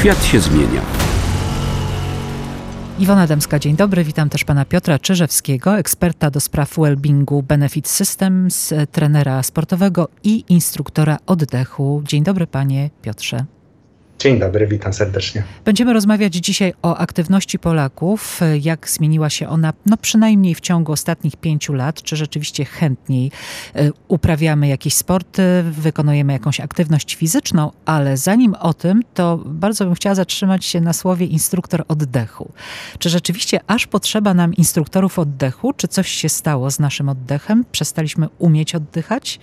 Świat się zmienia. Iwona Dębska, dzień dobry. Witam też pana Piotra Czyżewskiego, eksperta do spraw well-beingu Benefit Systems, trenera sportowego i instruktora oddechu. Dzień dobry, panie Piotrze. Dzień dobry, witam serdecznie. Będziemy rozmawiać dzisiaj o aktywności Polaków, jak zmieniła się ona, przynajmniej w ciągu ostatnich 5 lat, czy rzeczywiście chętniej uprawiamy jakieś sporty, wykonujemy jakąś aktywność fizyczną, ale zanim o tym, to bardzo bym chciała zatrzymać się na słowie instruktor oddechu. Czy rzeczywiście aż potrzeba nam instruktorów oddechu? Czy coś się stało z naszym oddechem? Przestaliśmy umieć oddychać?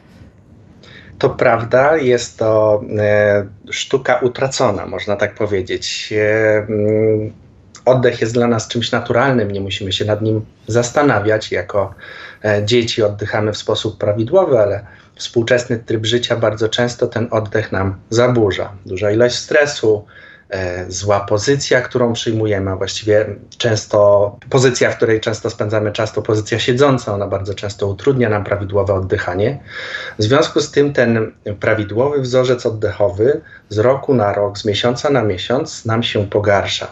To prawda, jest to sztuka utracona, można tak powiedzieć. Oddech jest dla nas czymś naturalnym, nie musimy się nad nim zastanawiać. Jako dzieci oddychamy w sposób prawidłowy, ale współczesny tryb życia bardzo często ten oddech nam zaburza. Duża ilość stresu, zła pozycja, którą przyjmujemy, a właściwie często pozycja, w której często spędzamy czas, to pozycja siedząca, ona bardzo często utrudnia nam prawidłowe oddychanie. W związku z tym ten prawidłowy wzorzec oddechowy z roku na rok, z miesiąca na miesiąc nam się pogarsza.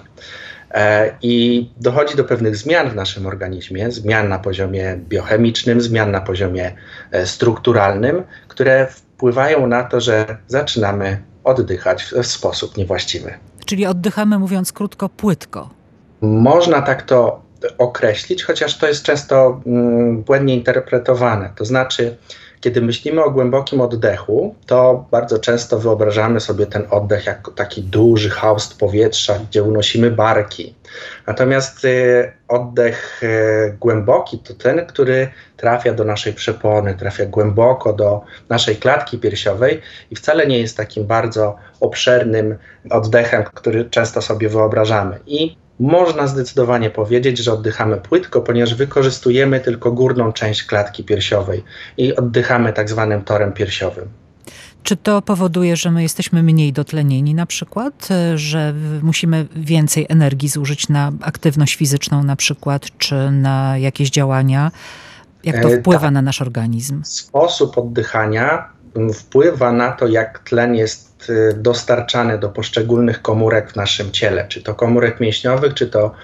I dochodzi do pewnych zmian w naszym organizmie, zmian na poziomie biochemicznym, zmian na poziomie strukturalnym, które wpływają na to, że zaczynamy oddychać w sposób niewłaściwy. Czyli oddychamy, mówiąc krótko, płytko. Można tak to określić, chociaż to jest często błędnie interpretowane. To znaczy, kiedy myślimy o głębokim oddechu, to bardzo często wyobrażamy sobie ten oddech jako taki duży haust powietrza, gdzie unosimy barki. Natomiast oddech głęboki to ten, który trafia do naszej przepony, trafia głęboko do naszej klatki piersiowej i wcale nie jest takim bardzo obszernym oddechem, który często sobie wyobrażamy. I można zdecydowanie powiedzieć, że oddychamy płytko, ponieważ wykorzystujemy tylko górną część klatki piersiowej i oddychamy tak zwanym torem piersiowym. Czy to powoduje, że my jesteśmy mniej dotlenieni na przykład, że musimy więcej energii zużyć na aktywność fizyczną na przykład, czy na jakieś działania? Jak to wpływa na nasz organizm? Sposób oddychania wpływa na to, jak tlen jest dostarczany do poszczególnych komórek w naszym ciele, czy to komórek mięśniowych, czy to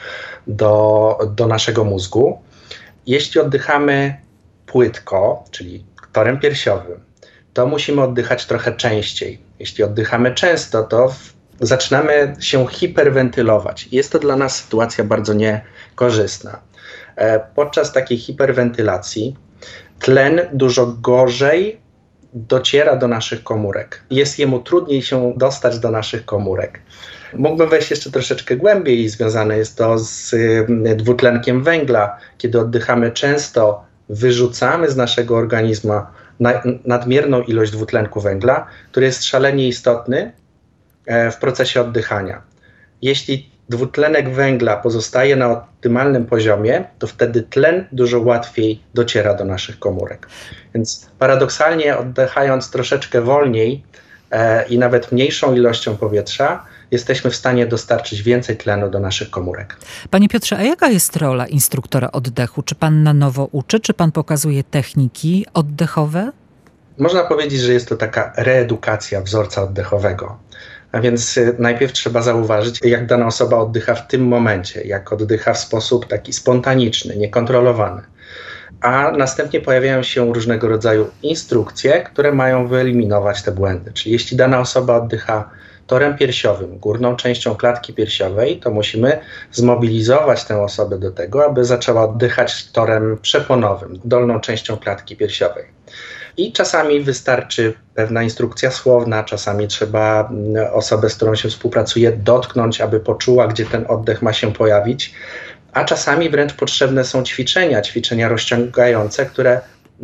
do naszego mózgu. Jeśli oddychamy płytko, czyli torem piersiowym, to musimy oddychać trochę częściej. Jeśli oddychamy często, to zaczynamy się hiperwentylować. Jest to dla nas sytuacja bardzo niekorzystna. Podczas takiej hiperwentylacji tlen dużo gorzej dociera do naszych komórek. Jest jemu trudniej się dostać do naszych komórek. Mógłbym wejść jeszcze troszeczkę głębiej. Związane jest to z dwutlenkiem węgla. Kiedy oddychamy często, wyrzucamy z naszego organizmu nadmierną ilość dwutlenku węgla, który jest szalenie istotny w procesie oddychania. Jeśli dwutlenek węgla pozostaje na optymalnym poziomie, to wtedy tlen dużo łatwiej dociera do naszych komórek. Więc paradoksalnie oddychając troszeczkę wolniej i nawet mniejszą ilością powietrza, jesteśmy w stanie dostarczyć więcej tlenu do naszych komórek. Panie Piotrze, a jaka jest rola instruktora oddechu? Czy pan na nowo uczy? Czy pan pokazuje techniki oddechowe? Można powiedzieć, że jest to taka reedukacja wzorca oddechowego. A więc najpierw trzeba zauważyć, jak dana osoba oddycha w tym momencie, jak oddycha w sposób taki spontaniczny, niekontrolowany. A następnie pojawiają się różnego rodzaju instrukcje, które mają wyeliminować te błędy. Czyli jeśli dana osoba oddycha torem piersiowym, górną częścią klatki piersiowej, to musimy zmobilizować tę osobę do tego, aby zaczęła oddychać torem przeponowym, dolną częścią klatki piersiowej. I czasami wystarczy pewna instrukcja słowna, czasami trzeba osobę, z którą się współpracuje, dotknąć, aby poczuła, gdzie ten oddech ma się pojawić, a czasami wręcz potrzebne są ćwiczenia rozciągające, które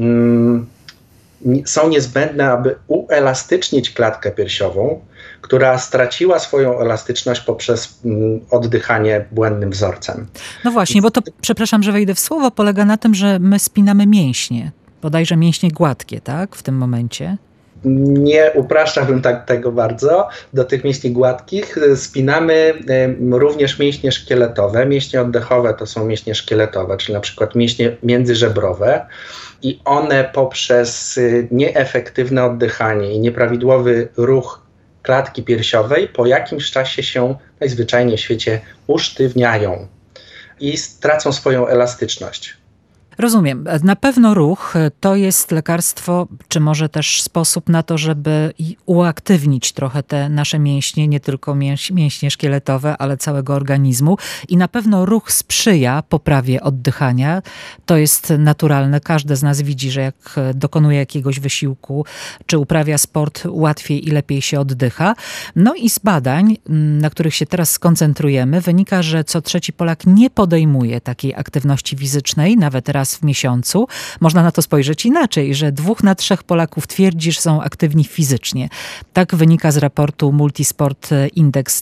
są niezbędne, aby uelastycznić klatkę piersiową, która straciła swoją elastyczność poprzez oddychanie błędnym wzorcem. No właśnie, bo to, przepraszam, że wejdę w słowo, polega na tym, że my spinamy mięśnie. Bodajże mięśnie gładkie, tak? W tym momencie. Nie upraszczałbym tego bardzo. Do tych mięśni gładkich spinamy również mięśnie szkieletowe. Mięśnie oddechowe to są mięśnie szkieletowe, czyli na przykład mięśnie międzyżebrowe. I one poprzez nieefektywne oddychanie i nieprawidłowy ruch klatki piersiowej po jakimś czasie się najzwyczajniej w świecie usztywniają i stracą swoją elastyczność. Rozumiem. Na pewno ruch to jest lekarstwo, czy może też sposób na to, żeby uaktywnić trochę te nasze mięśnie, nie tylko mięśnie szkieletowe, ale całego organizmu. I na pewno ruch sprzyja poprawie oddychania. To jest naturalne. Każdy z nas widzi, że jak dokonuje jakiegoś wysiłku, czy uprawia sport, łatwiej i lepiej się oddycha. No i z badań, na których się teraz skoncentrujemy, wynika, że co trzeci Polak nie podejmuje takiej aktywności fizycznej, nawet raz w miesiącu. Można na to spojrzeć inaczej, że 2 na 3 Polaków twierdzi, że są aktywni fizycznie. Tak wynika z raportu Multisport Index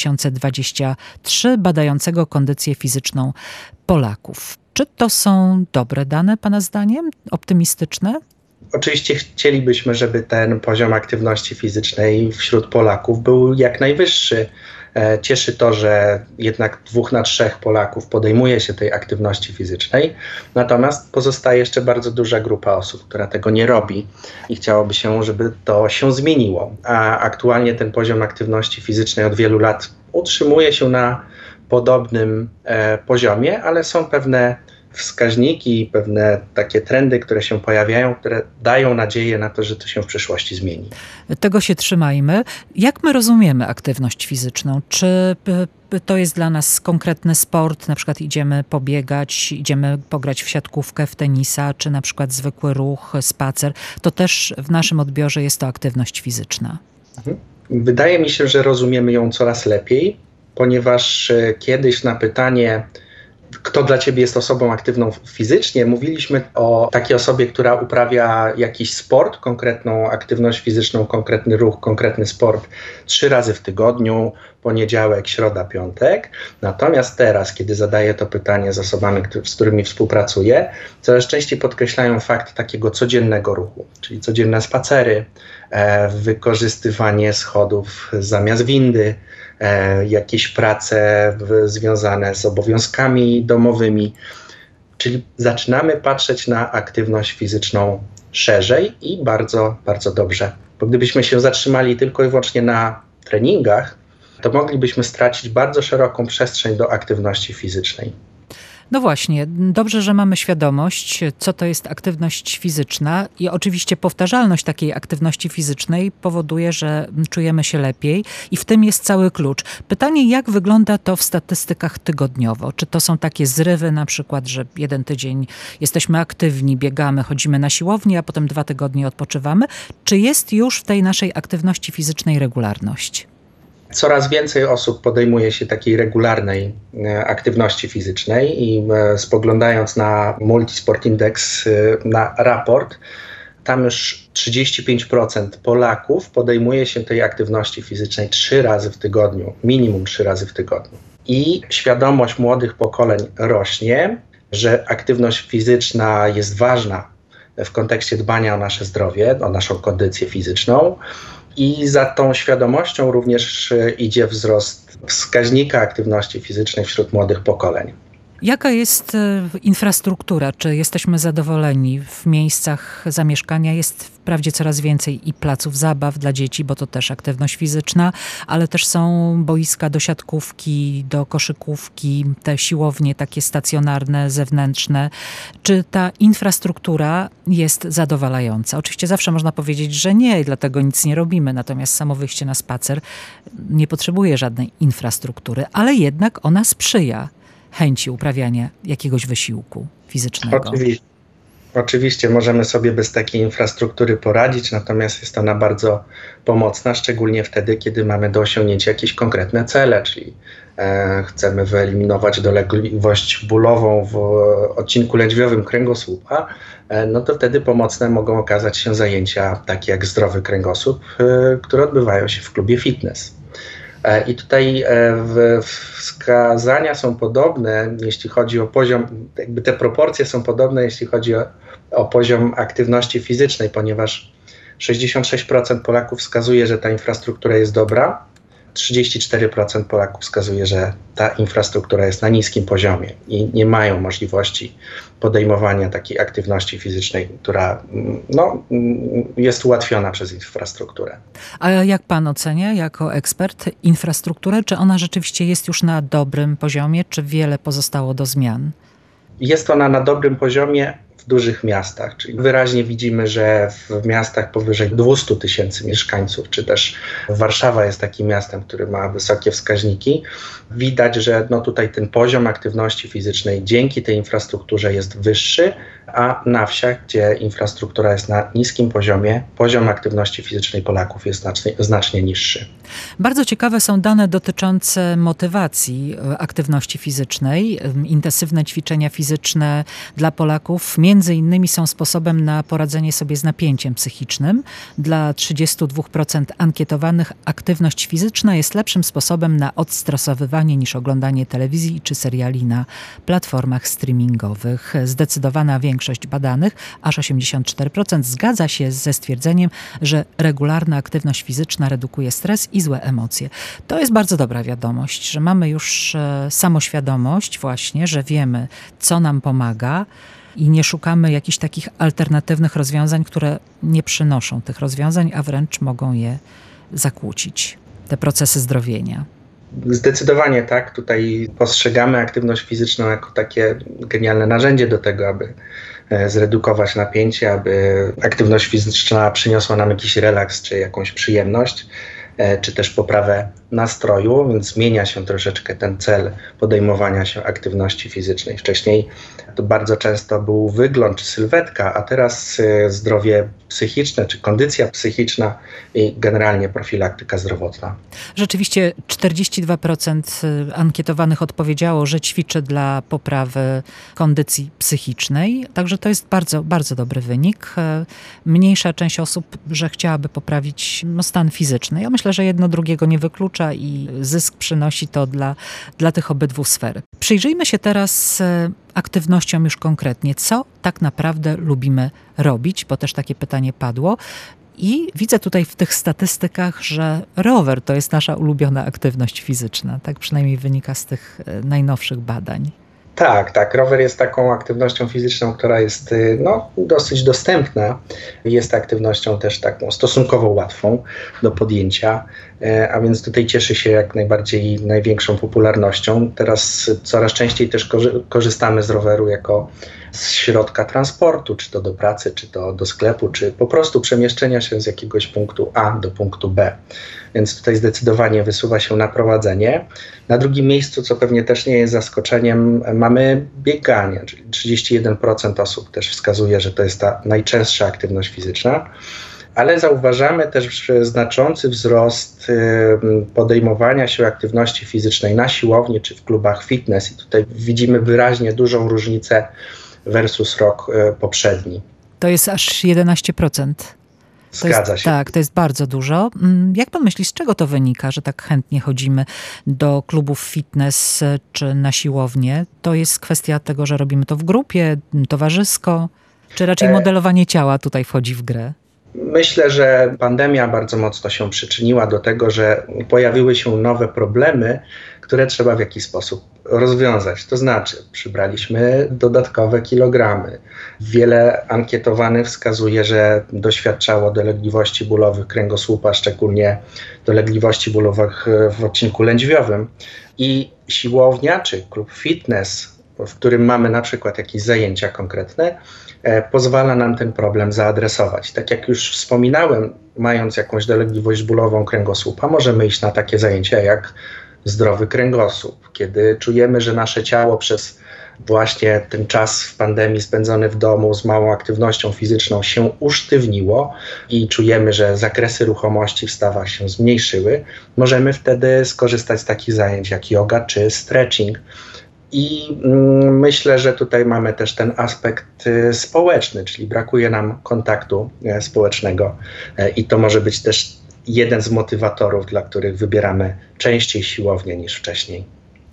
2023 badającego kondycję fizyczną Polaków. Czy to są dobre dane, Pana zdaniem? Optymistyczne? Oczywiście chcielibyśmy, żeby ten poziom aktywności fizycznej wśród Polaków był jak najwyższy. Cieszy to, że jednak 2 na 3 Polaków podejmuje się tej aktywności fizycznej, natomiast pozostaje jeszcze bardzo duża grupa osób, która tego nie robi i chciałoby się, żeby to się zmieniło. A aktualnie ten poziom aktywności fizycznej od wielu lat utrzymuje się na podobnym poziomie, ale są pewne wskaźniki, pewne takie trendy, które się pojawiają, które dają nadzieję na to, że to się w przyszłości zmieni. Tego się trzymajmy. Jak my rozumiemy aktywność fizyczną? Czy to jest dla nas konkretny sport, na przykład idziemy pobiegać, idziemy pograć w siatkówkę, w tenisa, czy na przykład zwykły ruch, spacer? To też w naszym odbiorze jest to aktywność fizyczna. Wydaje mi się, że rozumiemy ją coraz lepiej, ponieważ kiedyś na pytanie, kto dla ciebie jest osobą aktywną fizycznie, mówiliśmy o takiej osobie, która uprawia jakiś sport, konkretną aktywność fizyczną, konkretny ruch, konkretny sport 3 razy w tygodniu, poniedziałek, środa, piątek. Natomiast teraz, kiedy zadaję to pytanie z osobami, z którymi współpracuję, coraz częściej podkreślają fakt takiego codziennego ruchu, czyli codzienne spacery, wykorzystywanie schodów zamiast windy, jakieś prace związane z obowiązkami domowymi. Czyli zaczynamy patrzeć na aktywność fizyczną szerzej i bardzo, bardzo dobrze. Bo gdybyśmy się zatrzymali tylko i wyłącznie na treningach, to moglibyśmy stracić bardzo szeroką przestrzeń do aktywności fizycznej. No właśnie, dobrze, że mamy świadomość, co to jest aktywność fizyczna i oczywiście powtarzalność takiej aktywności fizycznej powoduje, że czujemy się lepiej i w tym jest cały klucz. Pytanie, jak wygląda to w statystykach tygodniowo? Czy to są takie zrywy na przykład, że 1 tydzień jesteśmy aktywni, biegamy, chodzimy na siłownię, a potem 2 tygodnie odpoczywamy? Czy jest już w tej naszej aktywności fizycznej regularność? Coraz więcej osób podejmuje się takiej regularnej aktywności fizycznej i spoglądając na Multisport Index, na raport, tam już 35% Polaków podejmuje się tej aktywności fizycznej 3 razy w tygodniu, minimum 3 razy w tygodniu. I świadomość młodych pokoleń rośnie, że aktywność fizyczna jest ważna w kontekście dbania o nasze zdrowie, o naszą kondycję fizyczną. I za tą świadomością również idzie wzrost wskaźnika aktywności fizycznej wśród młodych pokoleń. Jaka jest infrastruktura? Czy jesteśmy zadowoleni? W miejscach zamieszkania jest wprawdzie coraz więcej i placów zabaw dla dzieci, bo to też aktywność fizyczna, ale też są boiska do siatkówki, do koszykówki, te siłownie takie stacjonarne, zewnętrzne. Czy ta infrastruktura jest zadowalająca? Oczywiście zawsze można powiedzieć, że nie i dlatego nic nie robimy, natomiast samo wyjście na spacer nie potrzebuje żadnej infrastruktury, ale jednak ona sprzyja chęci uprawiania jakiegoś wysiłku fizycznego. Oczywiście możemy sobie bez takiej infrastruktury poradzić, natomiast jest ona bardzo pomocna, szczególnie wtedy, kiedy mamy do osiągnięcia jakieś konkretne cele, czyli chcemy wyeliminować dolegliwość bólową w odcinku lędźwiowym kręgosłupa, no to wtedy pomocne mogą okazać się zajęcia takie jak zdrowy kręgosłup, które odbywają się w klubie fitness. I tutaj wskazania są podobne, jeśli chodzi o poziom, jakby te proporcje są podobne, jeśli chodzi o poziom aktywności fizycznej, ponieważ 66% Polaków wskazuje, że ta infrastruktura jest dobra, 34% Polaków wskazuje, że ta infrastruktura jest na niskim poziomie i nie mają możliwości podejmowania takiej aktywności fizycznej, która jest ułatwiona przez infrastrukturę. A jak pan ocenia jako ekspert infrastrukturę? Czy ona rzeczywiście jest już na dobrym poziomie, czy wiele pozostało do zmian? Jest ona na dobrym poziomie w dużych miastach, czyli wyraźnie widzimy, że w miastach powyżej 200 000 mieszkańców, czy też Warszawa jest takim miastem, który ma wysokie wskaźniki, widać, że tutaj ten poziom aktywności fizycznej dzięki tej infrastrukturze jest wyższy, a na wsiach, gdzie infrastruktura jest na niskim poziomie, poziom aktywności fizycznej Polaków jest znacznie niższy. Bardzo ciekawe są dane dotyczące motywacji aktywności fizycznej. Intensywne ćwiczenia fizyczne dla Polaków między innymi są sposobem na poradzenie sobie z napięciem psychicznym. Dla 32% ankietowanych aktywność fizyczna jest lepszym sposobem na odstresowywanie niż oglądanie telewizji czy seriali na platformach streamingowych. Zdecydowana większość badanych, aż 84%, zgadza się ze stwierdzeniem, że regularna aktywność fizyczna redukuje stres i złe emocje. To jest bardzo dobra wiadomość, że mamy już samoświadomość właśnie, że wiemy, co nam pomaga i nie szukamy jakichś takich alternatywnych rozwiązań, które nie przynoszą tych rozwiązań, a wręcz mogą je zakłócić, te procesy zdrowienia. Zdecydowanie tak. Tutaj postrzegamy aktywność fizyczną jako takie genialne narzędzie do tego, aby zredukować napięcie, aby aktywność fizyczna przyniosła nam jakiś relaks czy jakąś przyjemność, czy też poprawę nastroju, więc zmienia się troszeczkę ten cel podejmowania się aktywności fizycznej. Wcześniej to bardzo często był wygląd czy sylwetka, a teraz zdrowie psychiczne czy kondycja psychiczna i generalnie profilaktyka zdrowotna. Rzeczywiście 42% ankietowanych odpowiedziało, że ćwiczy dla poprawy kondycji psychicznej, także to jest bardzo, bardzo dobry wynik. Mniejsza część osób, że chciałaby poprawić stan fizyczny. Ja myślę, że jedno drugiego nie wyklucza i zysk przynosi to dla tych obydwu sfer. Przyjrzyjmy się teraz aktywnościom już konkretnie. Co tak naprawdę lubimy robić, bo też takie pytanie padło. I widzę tutaj w tych statystykach, że rower to jest nasza ulubiona aktywność fizyczna. Tak przynajmniej wynika z tych najnowszych badań. Tak. Rower jest taką aktywnością fizyczną, która jest dosyć dostępna. Jest aktywnością też taką stosunkowo łatwą do podjęcia, a więc tutaj cieszy się jak najbardziej największą popularnością. Teraz coraz częściej też korzystamy z roweru jako z środka transportu, czy to do pracy, czy to do sklepu, czy po prostu przemieszczenia się z jakiegoś punktu A do punktu B. Więc tutaj zdecydowanie wysuwa się na prowadzenie. Na drugim miejscu, co pewnie też nie jest zaskoczeniem, mamy bieganie, czyli 31% osób też wskazuje, że to jest ta najczęstsza aktywność fizyczna. Ale zauważamy też znaczący wzrost podejmowania się aktywności fizycznej na siłowni czy w klubach fitness i tutaj widzimy wyraźnie dużą różnicę versus rok poprzedni. To jest aż 11%. Zgadza się. Tak, to jest bardzo dużo. Jak pan myśli, z czego to wynika, że tak chętnie chodzimy do klubów fitness czy na siłownię? To jest kwestia tego, że robimy to w grupie, towarzysko, czy raczej modelowanie ciała tutaj wchodzi w grę? Myślę, że pandemia bardzo mocno się przyczyniła do tego, że pojawiły się nowe problemy, które trzeba w jakiś sposób rozwiązać. To znaczy, przybraliśmy dodatkowe kilogramy. Wiele ankietowanych wskazuje, że doświadczało dolegliwości bólowych kręgosłupa, szczególnie dolegliwości bólowych w odcinku lędźwiowym. I siłownia czy klub fitness, w którym mamy na przykład jakieś zajęcia konkretne, pozwala nam ten problem zaadresować. Tak jak już wspominałem, mając jakąś dolegliwość bólową kręgosłupa, możemy iść na takie zajęcia jak zdrowy kręgosłup, kiedy czujemy, że nasze ciało przez właśnie ten czas w pandemii spędzony w domu z małą aktywnością fizyczną się usztywniło i czujemy, że zakresy ruchomości w stawach się zmniejszyły, możemy wtedy skorzystać z takich zajęć jak yoga czy stretching. I myślę, że tutaj mamy też ten aspekt społeczny, czyli brakuje nam kontaktu społecznego i to może być też jeden z motywatorów, dla których wybieramy częściej siłownię niż wcześniej.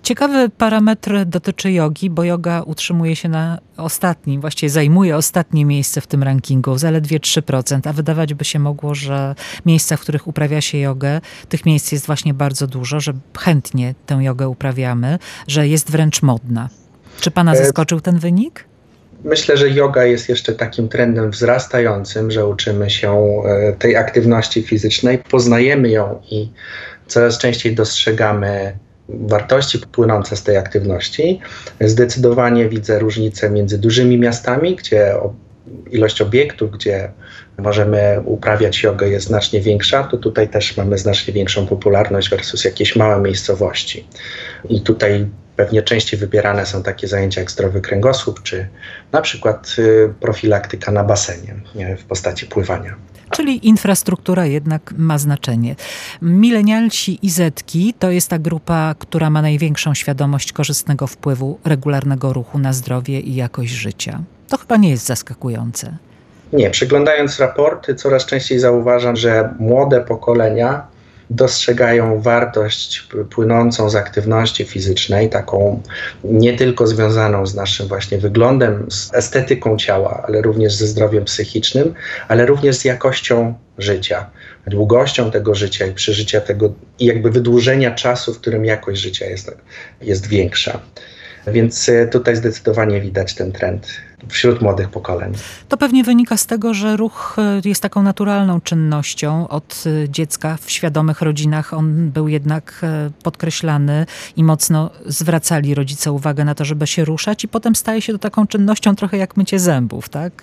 Ciekawy parametr dotyczy jogi, bo joga utrzymuje się na ostatnim, właściwie zajmuje ostatnie miejsce w tym rankingu, zaledwie 3%, a wydawać by się mogło, że miejsca, w których uprawia się jogę, tych miejsc jest właśnie bardzo dużo, że chętnie tę jogę uprawiamy, że jest wręcz modna. Czy pana zaskoczył ten wynik? Myślę, że joga jest jeszcze takim trendem wzrastającym, że uczymy się tej aktywności fizycznej, poznajemy ją i coraz częściej dostrzegamy wartości płynące z tej aktywności. Zdecydowanie widzę różnicę między dużymi miastami, gdzie ilość obiektów, gdzie możemy uprawiać jogę jest znacznie większa, to tutaj też mamy znacznie większą popularność versus jakieś małe miejscowości. I tutaj pewnie częściej wybierane są takie zajęcia jak zdrowy kręgosłup, czy na przykład profilaktyka na basenie w postaci pływania. Czyli infrastruktura jednak ma znaczenie. Milenialsi i Zetki to jest ta grupa, która ma największą świadomość korzystnego wpływu regularnego ruchu na zdrowie i jakość życia. To chyba nie jest zaskakujące. Nie, przeglądając raporty coraz częściej zauważam, że młode pokolenia dostrzegają wartość płynącą z aktywności fizycznej, taką nie tylko związaną z naszym właśnie wyglądem, z estetyką ciała, ale również ze zdrowiem psychicznym, ale również z jakością życia, długością tego życia i przeżycia tego i jakby wydłużenia czasu, w którym jakość życia jest większa. Więc tutaj zdecydowanie widać ten trend wśród młodych pokoleń. To pewnie wynika z tego, że ruch jest taką naturalną czynnością. Od dziecka w świadomych rodzinach on był jednak podkreślany i mocno zwracali rodzice uwagę na to, żeby się ruszać i potem staje się to taką czynnością trochę jak mycie zębów, tak?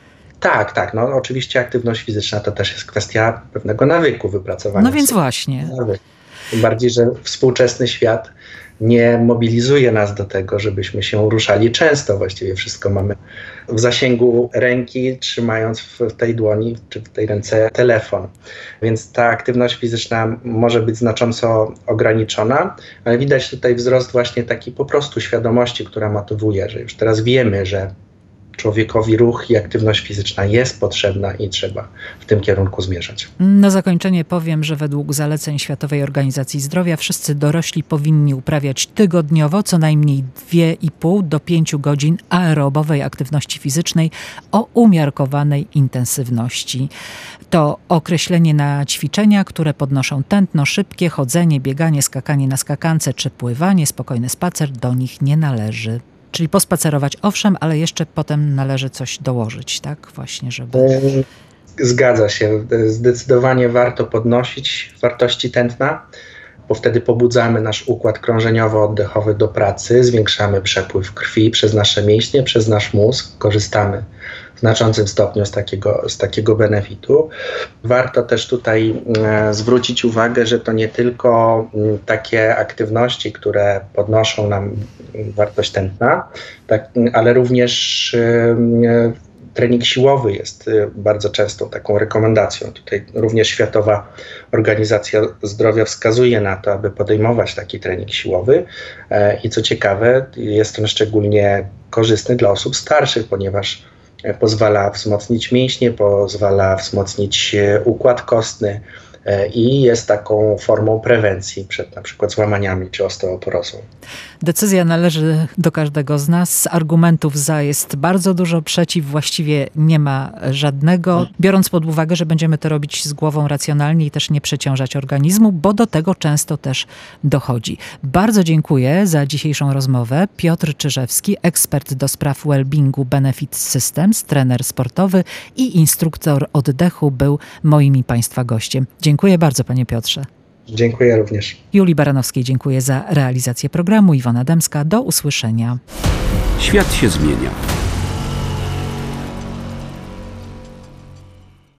Tak. No, oczywiście aktywność fizyczna to też jest kwestia pewnego nawyku wypracowania. No więc właśnie. Tym bardziej, że współczesny świat nie mobilizuje nas do tego, żebyśmy się ruszali często. Właściwie wszystko mamy w zasięgu ręki, trzymając w tej dłoni czy w tej ręce telefon. Więc ta aktywność fizyczna może być znacząco ograniczona, ale widać tutaj wzrost właśnie takiej po prostu świadomości, która motywuje, że już teraz wiemy, że człowiekowi ruch i aktywność fizyczna jest potrzebna i trzeba w tym kierunku zmierzać. Na zakończenie powiem, że według zaleceń Światowej Organizacji Zdrowia wszyscy dorośli powinni uprawiać tygodniowo co najmniej 2,5 do 5 godzin aerobowej aktywności fizycznej o umiarkowanej intensywności. To określenie na ćwiczenia, które podnoszą tętno, szybkie chodzenie, bieganie, skakanie na skakance czy pływanie, spokojny spacer do nich nie należy. Czyli pospacerować owszem, ale jeszcze potem należy coś dołożyć, tak? Właśnie, żeby... Zgadza się. Zdecydowanie warto podnosić wartości tętna, bo wtedy pobudzamy nasz układ krążeniowo-oddechowy do pracy, zwiększamy przepływ krwi przez nasze mięśnie, przez nasz mózg, korzystamy w znaczącym stopniu z takiego benefitu. Warto też tutaj zwrócić uwagę, że to nie tylko takie aktywności, które podnoszą nam wartość tętna, ale również trening siłowy jest bardzo częstą taką rekomendacją. Tutaj również Światowa Organizacja Zdrowia wskazuje na to, aby podejmować taki trening siłowy i co ciekawe, jest on szczególnie korzystny dla osób starszych, ponieważ pozwala wzmocnić mięśnie, pozwala wzmocnić układ kostny i jest taką formą prewencji przed na przykład złamaniami czy osteoporozą. Decyzja należy do każdego z nas. Argumentów za jest bardzo dużo, przeciw właściwie nie ma żadnego. Biorąc pod uwagę, że będziemy to robić z głową racjonalnie i też nie przeciążać organizmu, bo do tego często też dochodzi. Bardzo dziękuję za dzisiejszą rozmowę. Piotr Czyżewski, ekspert do spraw well-beingu Benefit Systems, trener sportowy i instruktor oddechu był moim i Państwa gościem. Dziękuję bardzo, panie Piotrze. Dziękuję również. Julii Baranowskiej dziękuję za realizację programu. Iwona Dębska, do usłyszenia. Świat się zmienia.